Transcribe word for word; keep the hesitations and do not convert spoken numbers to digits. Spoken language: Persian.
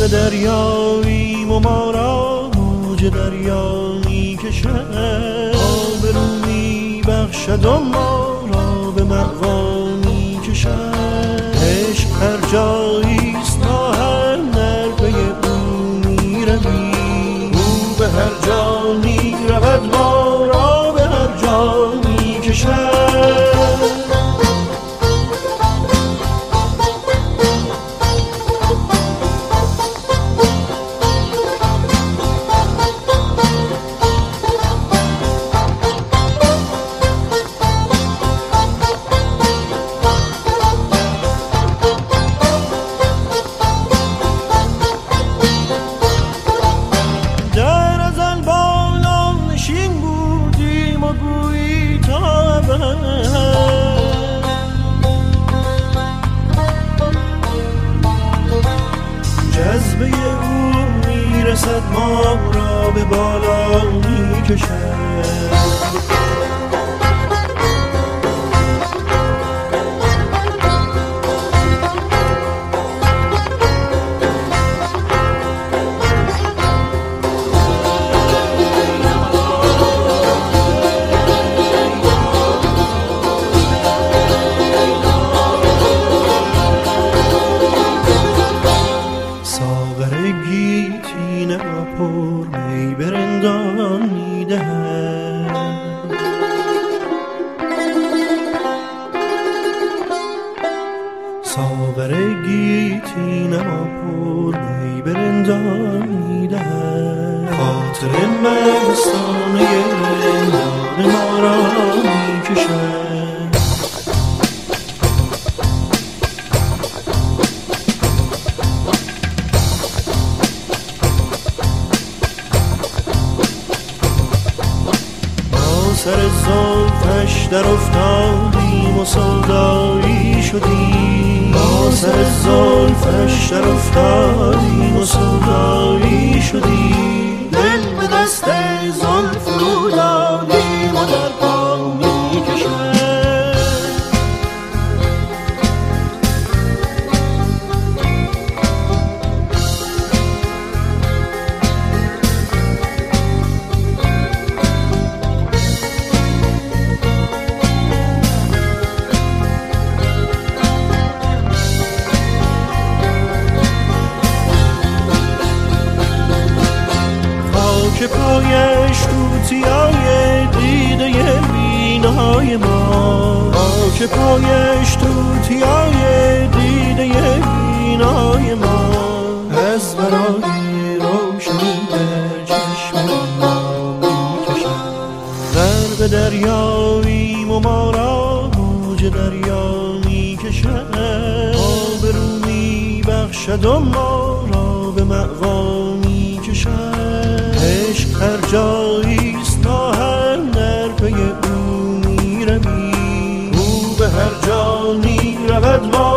دریاییم و ما را موج دریا می کشد، آبرو می بخشد و ما را به مأوا می کشد. عشق هر جاییست ما هم در پی او می رویم، او به هر جا می رود ما را به هر جا می کشد. جذبه او میرسد ما را به بالا میکشد. گیتین را پر می برندان میدهد، ساغر گیتین را پر می برندان میدهد. خاطر مستانه رندان ما را میکشد. سر زلفش در افتادیم و سودایی شدیم، با سر زلفش در افتادیم و سودایی شدیم. دل به دست زلف رو دادیم و در پا می کشد. که پایش توتیای دیده بینای ما، که پایش توتیای دیده بینای ما، از برای روشنی در چشم ما میکشد. غرق دریاییم و ما را موج دریا میکشد، آبرو میبخشد و ما را به مأوا میکشد. عشق هر جاییست ما هم در پی او می رویم، او به هر جا می رود ما